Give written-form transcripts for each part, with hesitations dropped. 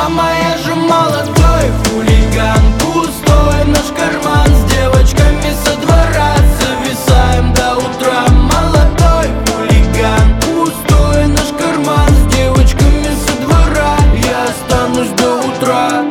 Мама, я же молодой хулиган, пустой наш карман, с девочками со двора зависаем до утра. Молодой хулиган, пустой наш карман, с девочками со двора я останусь до утра.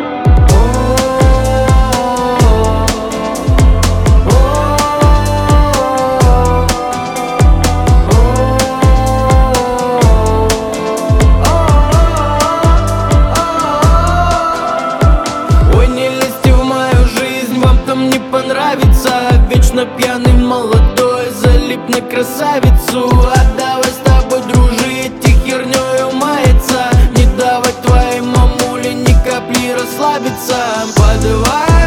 Не понравится, вечно пьяный молодой залип на красавицу. Отдавай с тобой дружить и хернёю маяться, не давай твоей мамуле ни капли расслабиться. Подавай